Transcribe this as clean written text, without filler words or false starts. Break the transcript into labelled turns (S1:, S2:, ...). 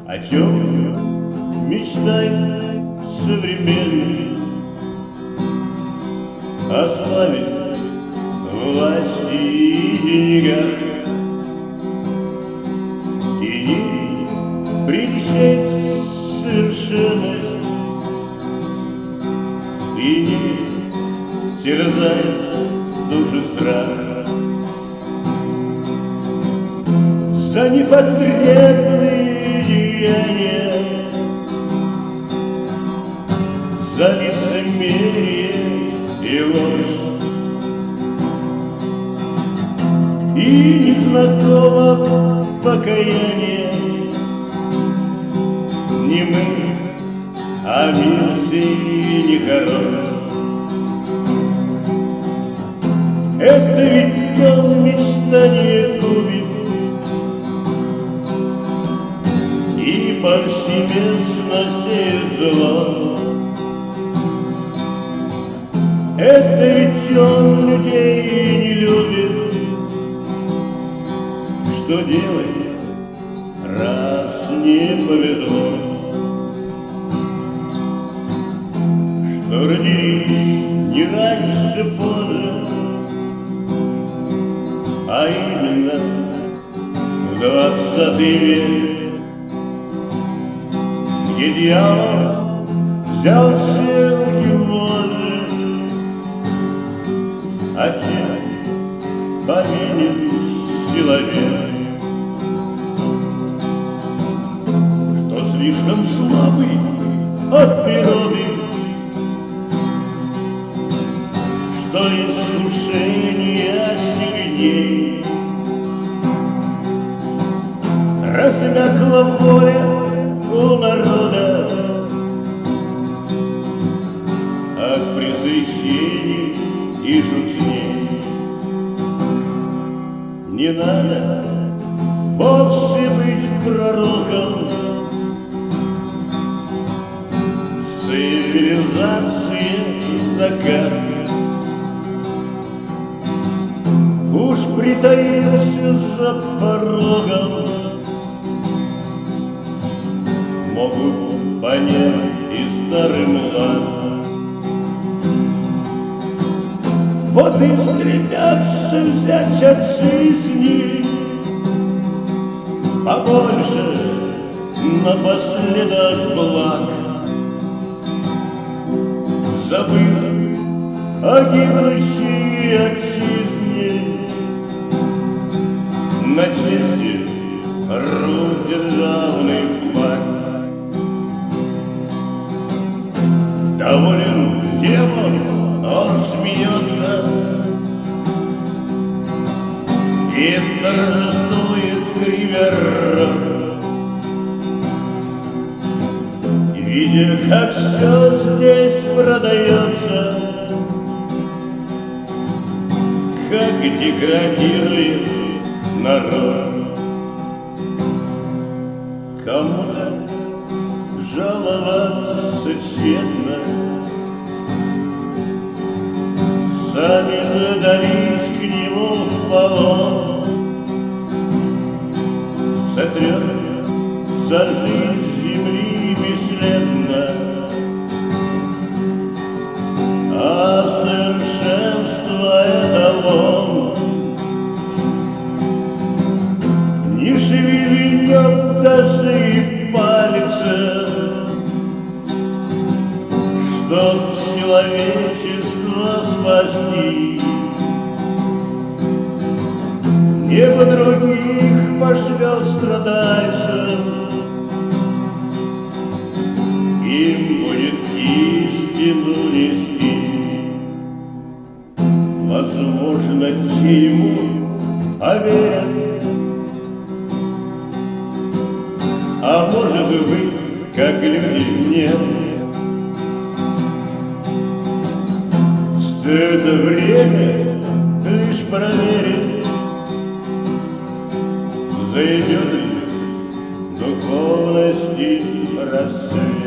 S1: О чем мечтает современный? О славе, власти и деньгах. И не прельщает совершенность, и не терзает душу страх. За непотребные деяния, за лицемерие и ложь, и незнакомо покаяние. Не мы, а мир сей нехорош. Это ведь он мечтание губит и повсеместно сеет зло. Это ведь он людей не любит. Что делать, раз не повезло? Что родились не раньше, позже, а именно в 20 век, где дьявол взял все вожжи, а тем повинен человек, что слишком слабый от природы, что искушение сильней. Размякла воля у народа от пресыщений и шутней. Не надо вовсе быть пророком цивилизации закат. Уж притаился за порогом, могут понять и старый млад. Вот и стремятся взять от жизни побольше, напоследок благ. Забыв о гибнущей отчизне, на чести рвут державный флаг. Доволен делом, он смеется и торжествует кривя рот, видя, как все здесь продается, как деградирует народ. Кому-то жаловаться тщетно, сами додались к нему в полон. Сотрет со жизнь земли бесследно, а совершенство эталон. Не шевельнет даже и пальца, чтоб человечество спасти. Небо других пошлет страдальцев, им будет истину нести. Возможно, те ему поверят, а может быть, как люди, нет. Все это время лишь проверит, зайдет ли духовности рассвет.